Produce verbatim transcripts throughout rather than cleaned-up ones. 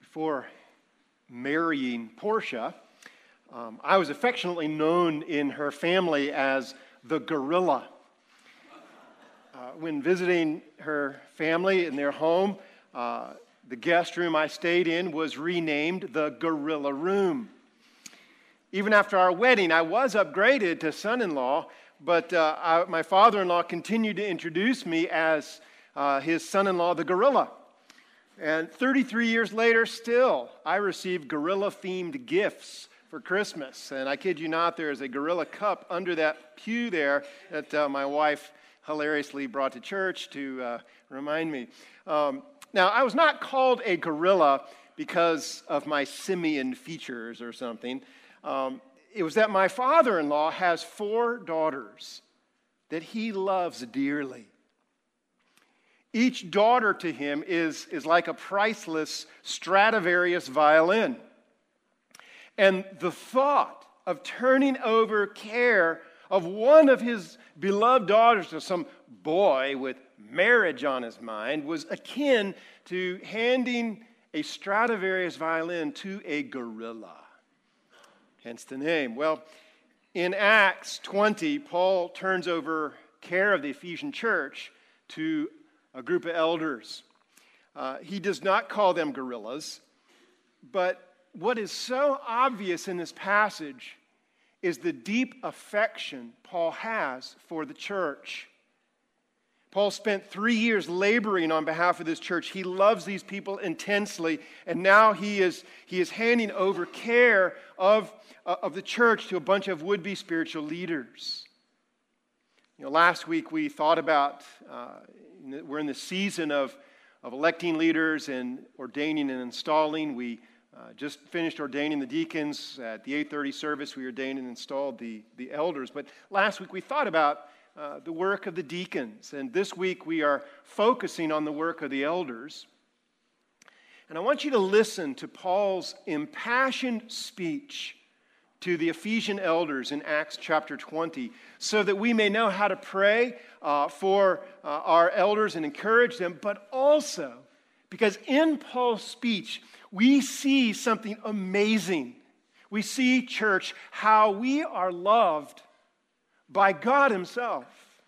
Before marrying Portia, um, I was affectionately known in her family as the gorilla. Uh, when visiting her family in their home, uh, the guest room I stayed in was renamed the Gorilla Room. Even after our wedding, I was upgraded to son-in-law, but uh, I, my father-in-law continued to introduce me as uh, his son-in-law, the gorilla. And thirty-three years later, still, I receive gorilla-themed gifts for Christmas. And I kid you not, there is a gorilla cup under that pew there that uh, my wife hilariously brought to church to uh, remind me. Um, now, I was not called a gorilla because of my simian features or something. Um, it was that my father-in-law has four daughters that he loves dearly. Each daughter to him is, is like a priceless Stradivarius violin. And the thought of turning over care of one of his beloved daughters to some boy with marriage on his mind was akin to handing a Stradivarius violin to a gorilla. Hence the name. Well, in Acts twenty, Paul turns over care of the Ephesian church to a group of elders. Uh, he does not call them gorillas, but what is so obvious in this passage is the deep affection Paul has for the church. Paul spent three years laboring on behalf of this church. He loves these people intensely, and now he is, he is handing over care of, uh, of the church to a bunch of would-be spiritual leaders. You know, last week we thought about, uh, we're in the season of, of electing leaders and ordaining and installing. We uh, just finished ordaining the deacons. At the eight thirty service, we ordained and installed the, the elders. But last week we thought about uh, the work of the deacons. And this week we are focusing on the work of the elders. And I want you to listen to Paul's impassioned speech to the Ephesian elders in Acts chapter twenty, so that we may know how to pray uh, for uh, our elders and encourage them, but also because in Paul's speech, we see something amazing. We see, church, how we are loved by God himself.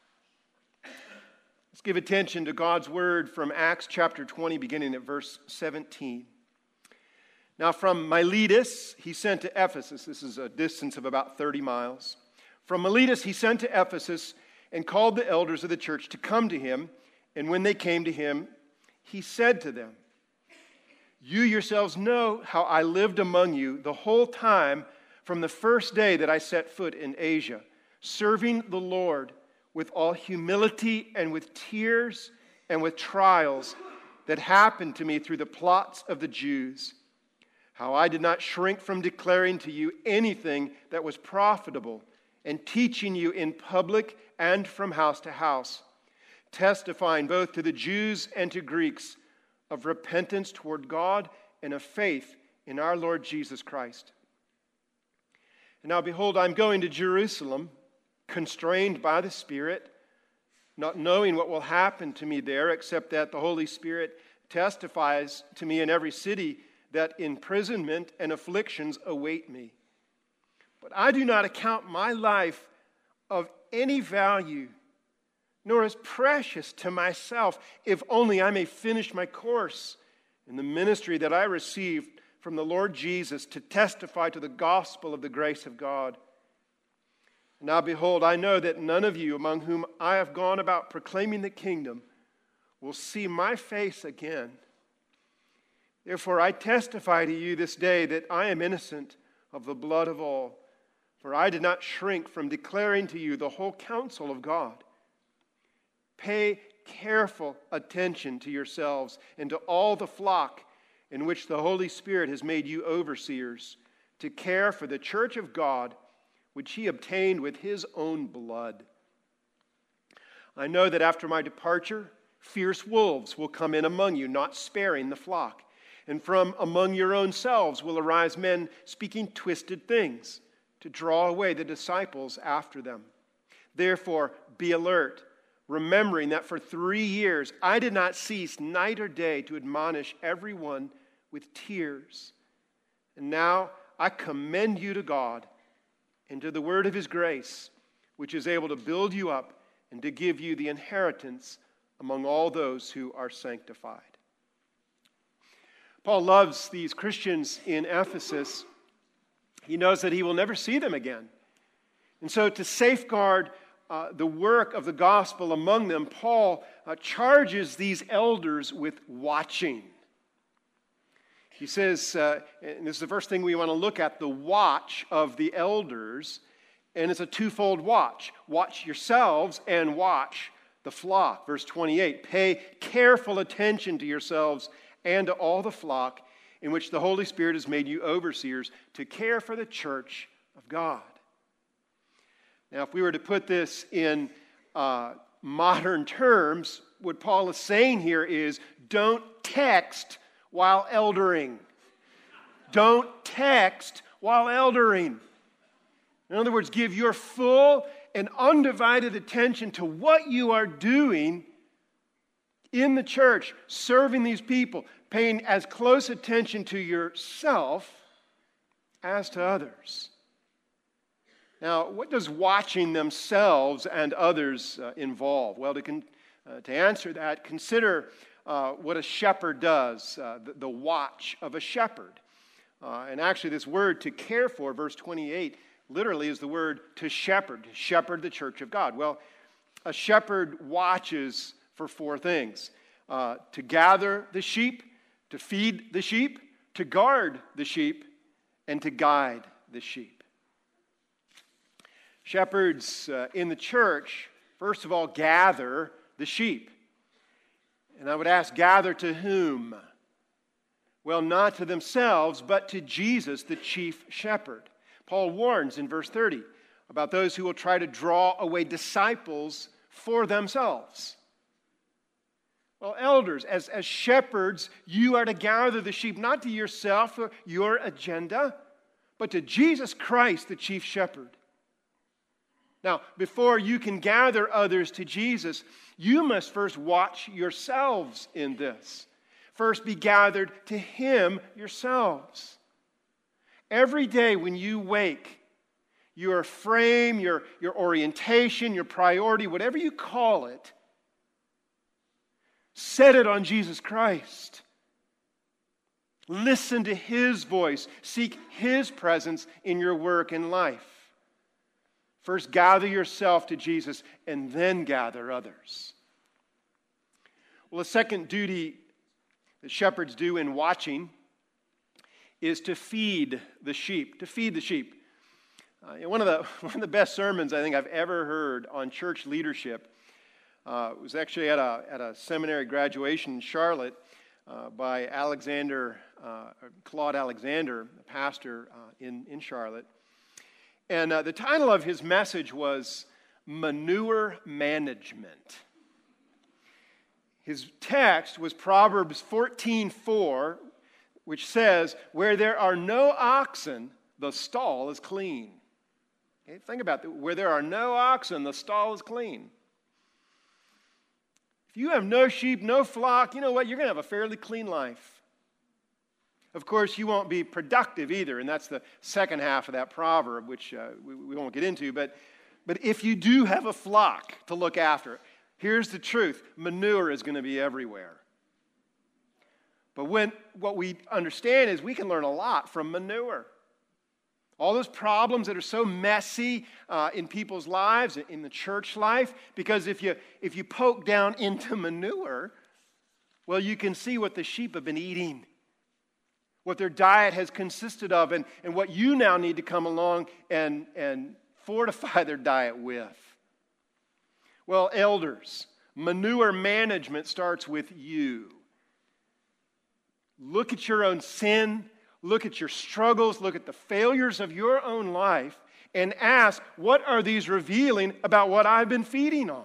Let's give attention to God's word from Acts chapter twenty, beginning at verse seventeen. Now from Miletus, he sent to Ephesus. This is a distance of about thirty miles. From Miletus, he sent to Ephesus and called the elders of the church to come to him. And when they came to him, he said to them, "You yourselves know how I lived among you the whole time from the first day that I set foot in Asia, serving the Lord with all humility and with tears and with trials that happened to me through the plots of the Jews. How I did not shrink from declaring to you anything that was profitable and teaching you in public and from house to house, testifying both to the Jews and to Greeks of repentance toward God and of faith in our Lord Jesus Christ. And now behold, I'm going to Jerusalem, constrained by the Spirit, not knowing what will happen to me there, except that the Holy Spirit testifies to me in every city that imprisonment and afflictions await me. But I do not account my life of any value, nor as precious to myself, if only I may finish my course in the ministry that I received from the Lord Jesus to testify to the gospel of the grace of God. Now behold, I know that none of you among whom I have gone about proclaiming the kingdom will see my face again. Therefore, I testify to you this day that I am innocent of the blood of all, for I did not shrink from declaring to you the whole counsel of God. Pay careful attention to yourselves and to all the flock in which the Holy Spirit has made you overseers, to care for the church of God, which he obtained with his own blood. I know that after my departure, fierce wolves will come in among you, not sparing the flock. And from among your own selves will arise men speaking twisted things to draw away the disciples after them. Therefore, be alert, remembering that for three years I did not cease night or day to admonish everyone with tears. And now I commend you to God and to the word of his grace, which is able to build you up and to give you the inheritance among all those who are sanctified. Paul loves these Christians in Ephesus. He knows that he will never see them again. And so to safeguard uh, the work of the gospel among them, Paul uh, charges these elders with watching. He says, uh, and this is the first thing we want to look at, the watch of the elders. And it's a twofold watch. Watch yourselves and watch the flock. Verse twenty-eight, pay careful attention to yourselves and to all the flock in which the Holy Spirit has made you overseers to care for the church of God. Now, if we were to put this in uh, modern terms, what Paul is saying here is don't text while eldering. Don't text while eldering. In other words, give your full and undivided attention to what you are doing in the church, serving these people, paying as close attention to yourself as to others. Now, what does watching themselves and others uh, involve? Well, to, con- uh, to answer that, consider uh, what a shepherd does, uh, the, the watch of a shepherd. Uh, and actually, this word to care for, verse twenty-eight, literally is the word to shepherd, to shepherd the church of God. Well, a shepherd watches for four things. Uh, to gather the sheep, to feed the sheep, to guard the sheep, and to guide the sheep. Shepherds uh, in the church, first of all, gather the sheep. And I would ask, gather to whom? Well, not to themselves, but to Jesus, the chief shepherd. Paul warns in verse thirty about those who will try to draw away disciples for themselves. Well, elders, as, as shepherds, you are to gather the sheep, not to yourself or your agenda, but to Jesus Christ, the chief shepherd. Now, before you can gather others to Jesus, you must first watch yourselves in this. First be gathered to him yourselves. Every day when you wake, your frame, your, your orientation, your priority, whatever you call it, set it on Jesus Christ. Listen to his voice. Seek his presence in your work and life. First, gather yourself to Jesus and then gather others. Well, the second duty that shepherds do in watching is to feed the sheep, to feed the sheep. Uh, you know, one of the one of the best sermons I think I've ever heard on church leadership uh, was actually at a at a seminary graduation in Charlotte uh, by Alexander uh, Claude Alexander, a pastor uh, in in Charlotte, and uh, the title of his message was Manure Management. His text was Proverbs fourteen four, which says, "Where there are no oxen, the stall is clean." Okay, think about that. Where there are no oxen, the stall is clean. If you have no sheep, no flock, you know what? You're going to have a fairly clean life. Of course, you won't be productive either, and that's the second half of that proverb, which uh, we, we won't get into. But, but if you do have a flock to look after, here's the truth. Manure is going to be everywhere. But when what we understand is we can learn a lot from manure. All those problems that are so messy uh, in people's lives, in the church life, because if you if you poke down into manure, well, you can see what the sheep have been eating, what their diet has consisted of, and, and what you now need to come along and, and fortify their diet with. Well, elders, manure management starts with you. Look at your own sin. Look at your struggles, look at the failures of your own life, and ask, what are these revealing about what I've been feeding on?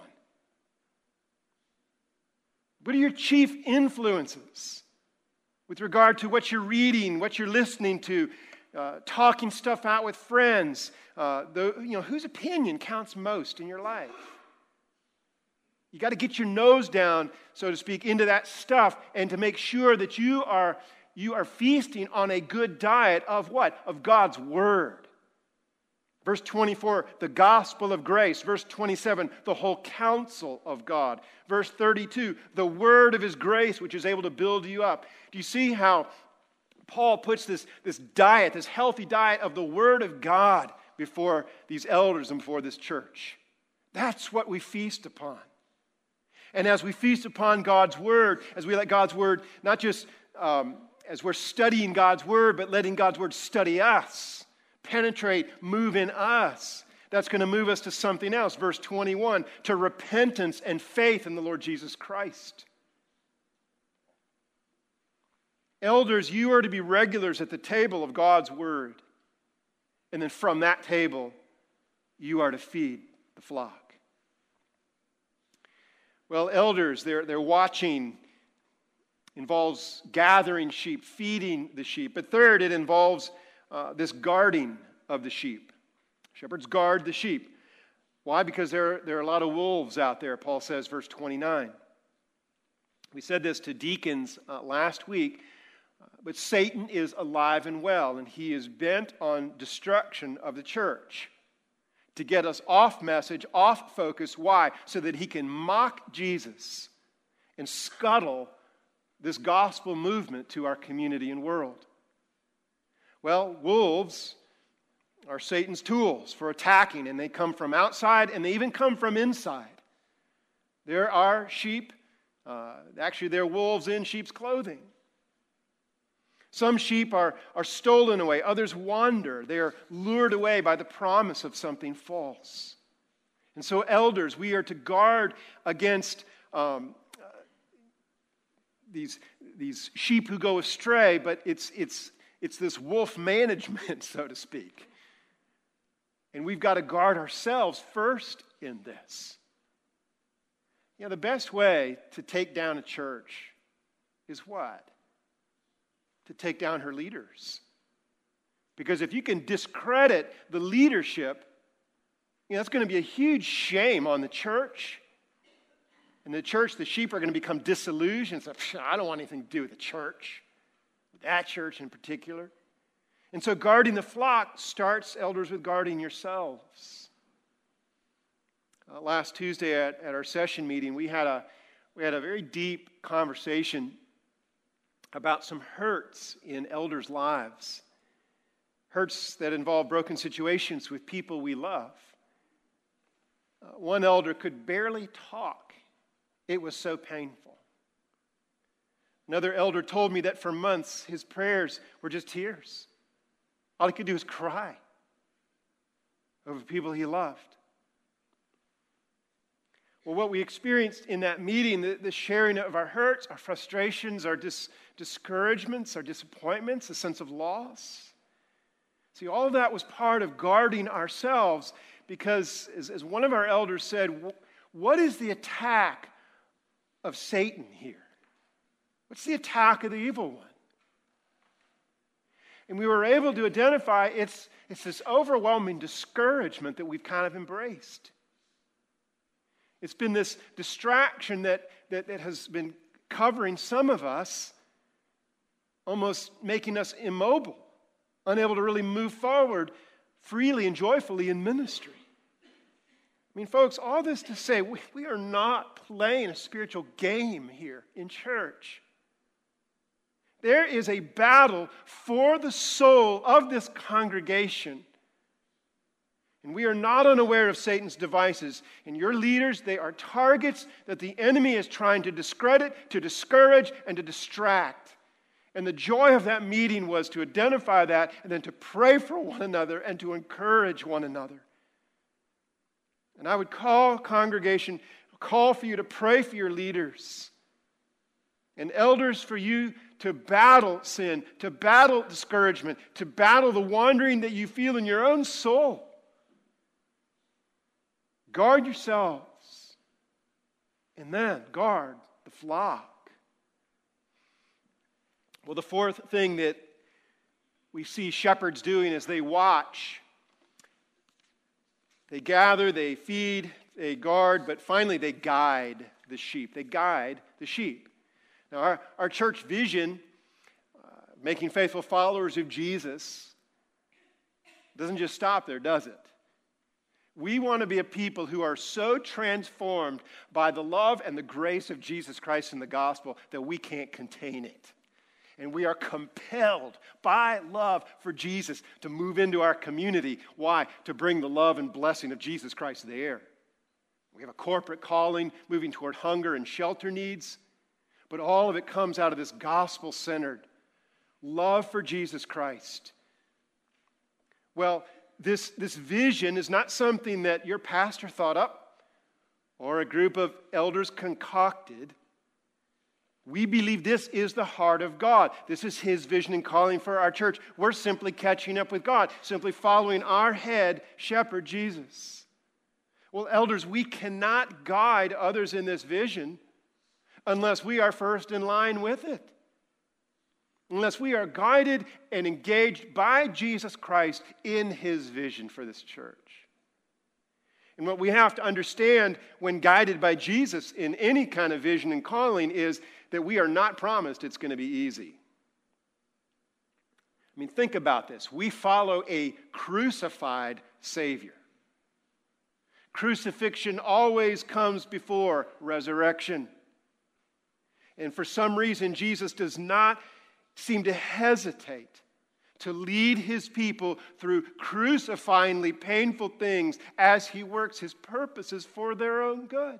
What are your chief influences with regard to what you're reading, what you're listening to, uh, talking stuff out with friends? Uh, the, you know, whose opinion counts most in your life? You got to get your nose down, so to speak, into that stuff, and to make sure that you are You are feasting on a good diet of what? Of God's Word. Verse twenty-four, the gospel of grace. Verse twenty-seven, the whole counsel of God. Verse thirty-two, the word of His grace, which is able to build you up. Do you see how Paul puts this, this diet, this healthy diet of the Word of God before these elders and before this church? That's what we feast upon. And as we feast upon God's Word, as we let God's Word, not just um, as we're studying God's Word, but letting God's Word study us, penetrate, move in us, that's going to move us to something else. Verse twenty-one, to repentance and faith in the Lord Jesus Christ. Elders, you are to be regulars at the table of God's Word. And then from that table, you are to feed the flock. Well, elders, they're, they're watching involves gathering sheep, feeding the sheep. But third, it involves uh, this guarding of the sheep. Shepherds guard the sheep. Why? Because there, there are a lot of wolves out there, Paul says, verse twenty-nine. We said this to deacons uh, last week, uh, but Satan is alive and well, and he is bent on destruction of the church to get us off message, off focus. Why? So that he can mock Jesus and scuttle this gospel movement to our community and world. Well, wolves are Satan's tools for attacking, and they come from outside, and they even come from inside. There are sheep, uh, actually there are wolves in sheep's clothing. Some sheep are, are stolen away, others wander. They are lured away by the promise of something false. And so elders, we are to guard against um, these, these sheep who go astray, but it's, it's, it's this wolf management, so to speak. And we've got to guard ourselves first in this. You know, the best way to take down a church is what? To take down her leaders. Because if you can discredit the leadership, you know, that's going to be a huge shame on the church. And the church, the sheep are going to become disillusioned. So, I don't want anything to do with the church, that church in particular. And so guarding the flock starts, elders, with guarding yourselves. Uh, last Tuesday at, at our session meeting, we had a we had a very deep conversation about some hurts in elders' lives. Hurts that involve broken situations with people we love. Uh, one elder could barely talk. It was so painful. Another elder told me that for months his prayers were just tears. All he could do was cry over people he loved. Well, what we experienced in that meeting, the, the sharing of our hurts, our frustrations, our dis, discouragements, our disappointments, a sense of loss. See, all of that was part of guarding ourselves because, as, as one of our elders said, what is the attack of Satan here? What's the attack of the evil one? And we were able to identify it's, it's this overwhelming discouragement that we've kind of embraced. It's been this distraction that, that, that has been covering some of us, almost making us immobile, unable to really move forward freely and joyfully in ministry. I mean, folks, all this to say, we, we are not playing a spiritual game here in church. There is a battle for the soul of this congregation. And we are not unaware of Satan's devices. And your leaders, they are targets that the enemy is trying to discredit, to discourage, and to distract. And the joy of that meeting was to identify that and then to pray for one another and to encourage one another. And I would call congregation, call for you to pray for your leaders. And elders, for you to battle sin, to battle discouragement, to battle the wandering that you feel in your own soul. Guard yourselves, and then guard the flock. Well, the fourth thing that we see shepherds doing is they watch. They gather, they feed, they guard, but finally they guide the sheep. They guide the sheep. Now, our, our church vision, uh, making faithful followers of Jesus doesn't just stop there, does it? We want to be a people who are so transformed by the love and the grace of Jesus Christ in the gospel that we can't contain it. And we are compelled by love for Jesus to move into our community. Why? To bring the love and blessing of Jesus Christ there. We have a corporate calling moving toward hunger and shelter needs, but all of it comes out of this gospel-centered love for Jesus Christ. Well, this, this vision is not something that your pastor thought up or a group of elders concocted. We believe this is the heart of God. This is His vision and calling for our church. We're simply catching up with God, simply following our head shepherd, Jesus. Well, elders, we cannot guide others in this vision unless we are first in line with it. Unless we are guided and engaged by Jesus Christ in His vision for this church. And what we have to understand when guided by Jesus in any kind of vision and calling is that we are not promised it's going to be easy. I mean, think about this. We follow a crucified Savior. Crucifixion always comes before resurrection. And for some reason, Jesus does not seem to hesitate to lead His people through crucifyingly painful things as He works His purposes for their own good.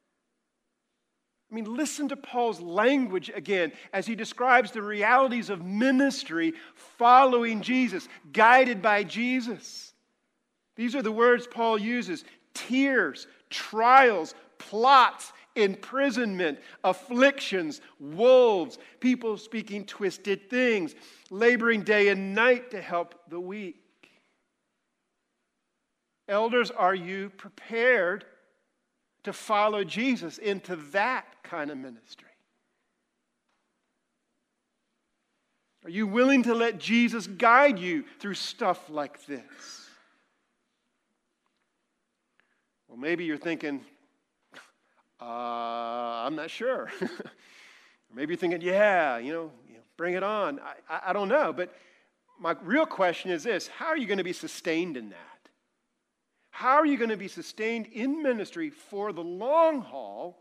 I mean, listen to Paul's language again as he describes the realities of ministry following Jesus, guided by Jesus. These are the words Paul uses: tears, trials, plots, imprisonment, afflictions, wolves, people speaking twisted things, laboring day and night to help the weak. Elders, are you prepared to follow Jesus into that kind of ministry? Are you willing to let Jesus guide you through stuff like this? Well, maybe you're thinking, uh, I'm not sure. Or maybe you're thinking, yeah, you know, bring it on. I, I, I don't know. But my real question is this: how are you going to be sustained in that? How are you going to be sustained in ministry for the long haul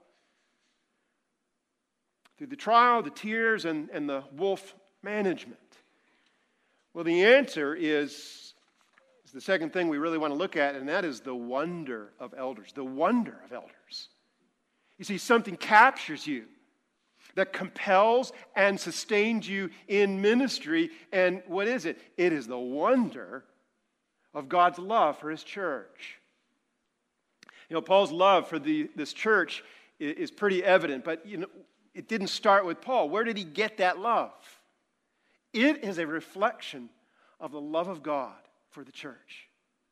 through the trial, the tears, and, and the wolf management? Well, the answer is, is the second thing we really want to look at, and that is the wonder of elders. The wonder of elders. You see, something captures you that compels and sustains you in ministry, and what is it? It is the wonder of God's love for His church. You know, Paul's love for the, this church is, is pretty evident, but you know, it didn't start with Paul. Where did he get that love? It is a reflection of the love of God for the church.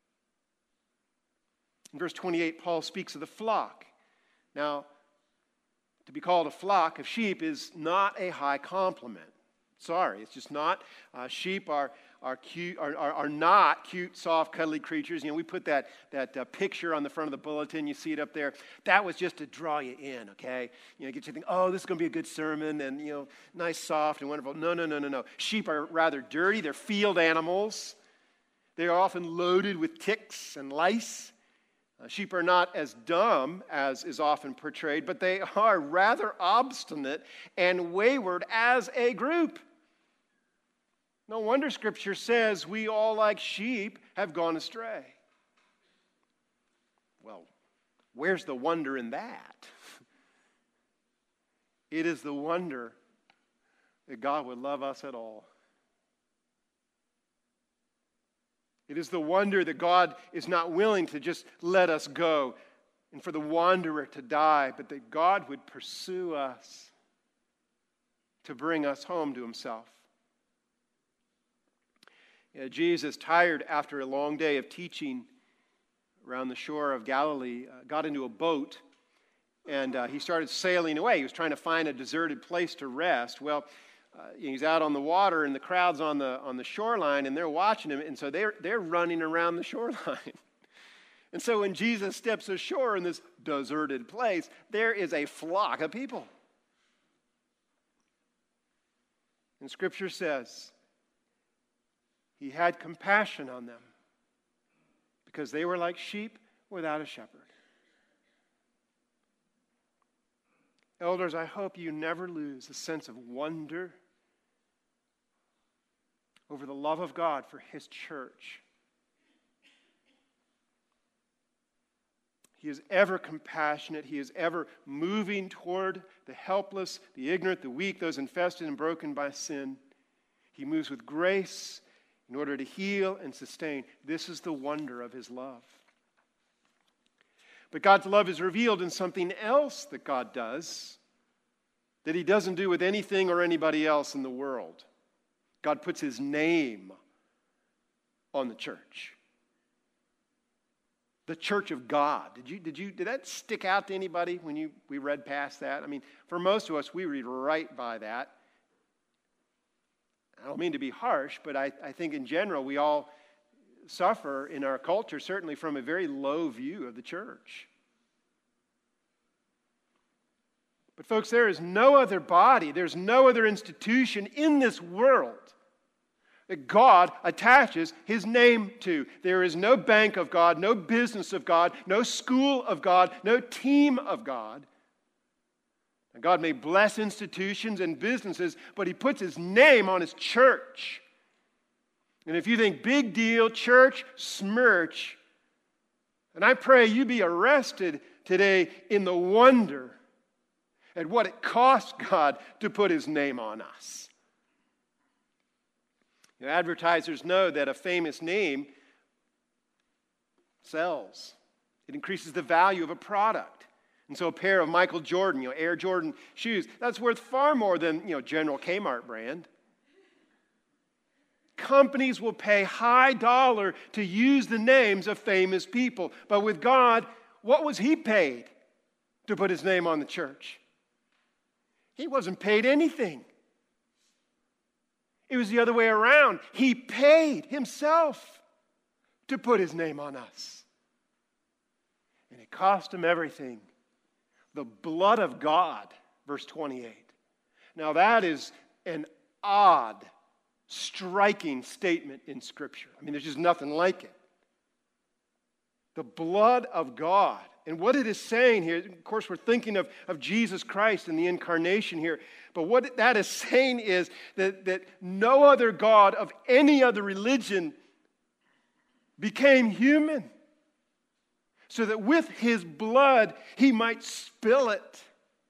In verse twenty-eight, Paul speaks of the flock. Now, to be called a flock of sheep is not a high compliment. Sorry, it's just not. Uh, sheep are are cute, are, are, are not cute, soft, cuddly creatures. You know, we put that that uh, picture on the front of the bulletin. You see it up there. That was just to draw you in, okay? You know, get you to think, oh, this is going to be a good sermon, and you know, nice, soft, and wonderful. No, no, no, no, no. Sheep are rather dirty. They're field animals. They are often loaded with ticks and lice. Uh, sheep are not as dumb as is often portrayed, but they are rather obstinate and wayward as a group. No wonder Scripture says we all, like sheep, have gone astray. Well, where's the wonder in that? It is the wonder that God would love us at all. It is the wonder that God is not willing to just let us go and for the wanderer to die, but that God would pursue us to bring us home to Himself. You know, Jesus, tired after a long day of teaching around the shore of Galilee, uh, got into a boat and uh, he started sailing away. He was trying to find a deserted place to rest. Well, uh, he's out on the water and the crowd's on the on the shoreline and they're watching him, and so they're they're running around the shoreline. And so when Jesus steps ashore in this deserted place, there is a flock of people. And Scripture says he had compassion on them because they were like sheep without a shepherd. Elders, I hope you never lose a sense of wonder over the love of God for His church. He is ever compassionate. He is ever moving toward the helpless, the ignorant, the weak, those infested and broken by sin. He moves with grace in order to heal and sustain. This is the wonder of His love. But God's love is revealed in something else that God does that He doesn't do with anything or anybody else in the world. God puts His name on the church. The church of God. Did you, did you, did that stick out to anybody when you, we read past that? I mean, for most of us, we read right by that. I don't mean to be harsh, but I, I think in general, we all suffer in our culture, certainly from a very low view of the church. But folks, there is no other body, there's no other institution in this world that God attaches His name to. There is no bank of God, no business of God, no school of God, no team of God. And God may bless institutions and businesses, but He puts His name on His church. And if you think big deal, church, smirch, and I pray you be arrested today in the wonder at what it cost God to put His name on us. You know, advertisers know that a famous name sells. It increases the value of a product. And so a pair of Michael Jordan, you know, Air Jordan shoes, that's worth far more than, you know, General Kmart brand. Companies will pay high dollar to use the names of famous people. But with God, what was He paid to put His name on the church? He wasn't paid anything. It was the other way around. He paid Himself to put His name on us. And it cost Him everything. The blood of God, verse twenty-eight. Now that is an odd, striking statement in Scripture. I mean, there's just nothing like it. The blood of God. And what it is saying here, of course, we're thinking of, of Jesus Christ and the incarnation here. But what that is saying is that, that no other God of any other religion became human, so that with His blood He might spill it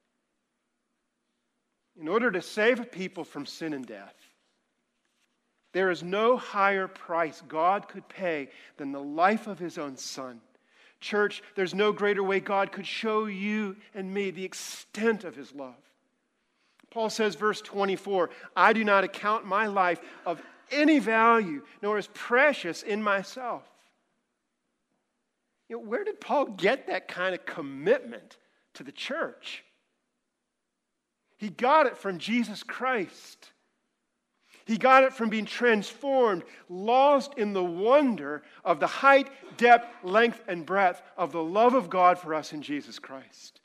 in order to save people from sin and death. There is no higher price God could pay than the life of His own Son. Church, there's no greater way God could show you and me the extent of His love. Paul says, verse twenty-four, I do not account my life of any value, nor as precious in myself. You know, where did Paul get that kind of commitment to the church? He got it from Jesus Christ. He got it from being transformed, lost in the wonder of the height, depth, length, and breadth of the love of God for us in Jesus Christ.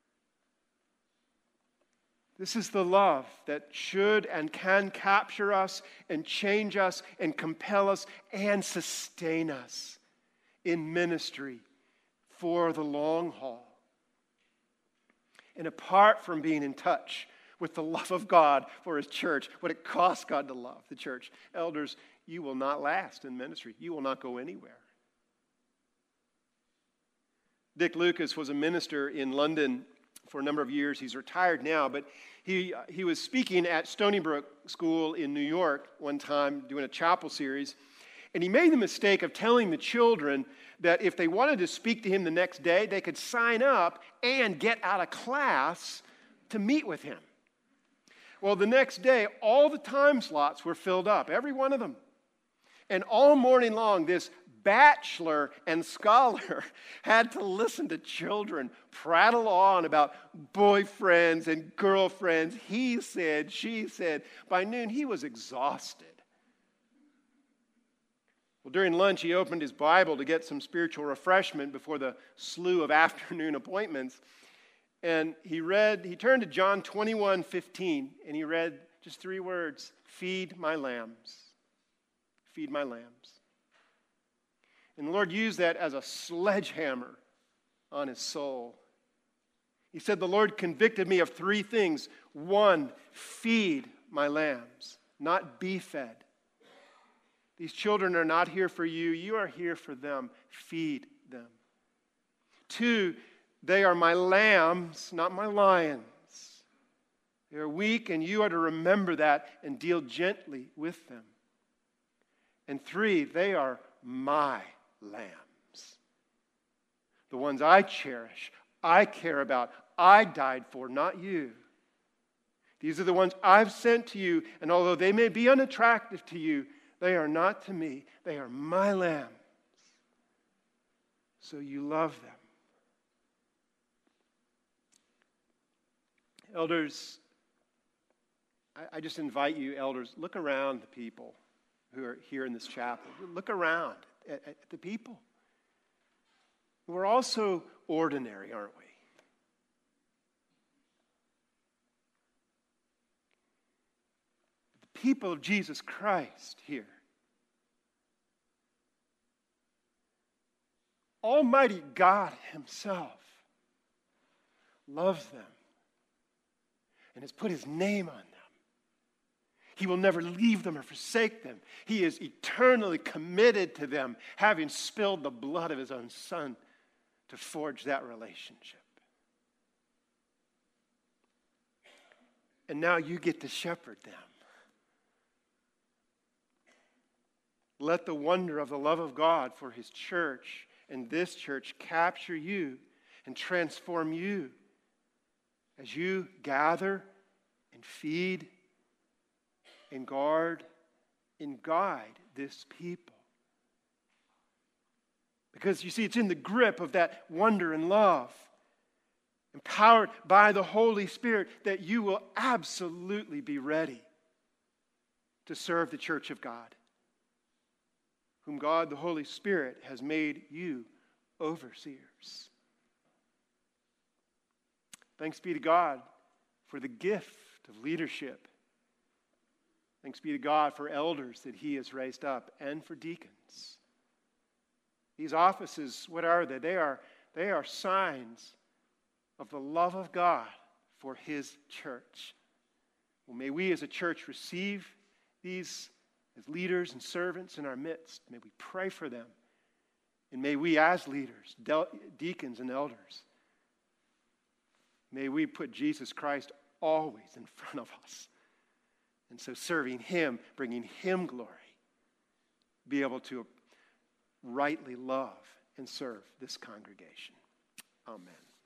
This is the love that should and can capture us and change us and compel us and sustain us in ministry for the long haul. And apart from being in touch with the love of God for His church, what it costs God to love the church, elders, you will not last in ministry. You will not go anywhere. Dick Lucas was a minister in London for a number of years. He's retired now, but he, he was speaking at Stony Brook School in New York one time, doing a chapel series, and he made the mistake of telling the children that if they wanted to speak to him the next day, they could sign up and get out of class to meet with him. Well, the next day, all the time slots were filled up, every one of them. And all morning long, this bachelor and scholar had to listen to children prattle on about boyfriends and girlfriends. He said, she said. By noon, he was exhausted. Well, during lunch, he opened his Bible to get some spiritual refreshment before the slew of afternoon appointments. And he read, he turned to John twenty-one fifteen, and he read just Just three words. Feed my lambs. Feed my lambs. And the Lord used that as a sledgehammer on his soul. He said, the Lord convicted me of three things. One, feed my lambs, not be fed. These children are not here for you. You are here for them. Feed them. Two, they are my lambs, not my lions. They are weak, and you are to remember that and deal gently with them. And three, they are my lambs. The ones I cherish, I care about, I died for, not you. These are the ones I've sent to you, and although they may be unattractive to you, they are not to me. They are my lambs. So you love them. Elders, I, I just invite you, elders, look around the people who are here in this chapel. Look around at, at the people. We're also ordinary, aren't we? The people of Jesus Christ here. Almighty God himself loves them and has put his name on them. He will never leave them or forsake them. He is eternally committed to them, having spilled the blood of his own Son to forge that relationship. And now you get to shepherd them. Let the wonder of the love of God for his church and this church capture you and transform you as you gather and feed and guard and guide this people. Because you see, it's in the grip of that wonder and love, empowered by the Holy Spirit, that you will absolutely be ready to serve the church of God, whom God, the Holy Spirit, has made you overseers. Thanks be to God for the gift of leadership. Thanks be to God for elders that he has raised up, and for deacons. These offices, what are they? They are, they are signs of the love of God for his church. Well, may we as a church receive these as leaders and servants in our midst. May we pray for them. And may we as leaders, de- deacons and elders, may we put Jesus Christ always in front of us. And so serving him, bringing him glory, be able to rightly love and serve this congregation. Amen.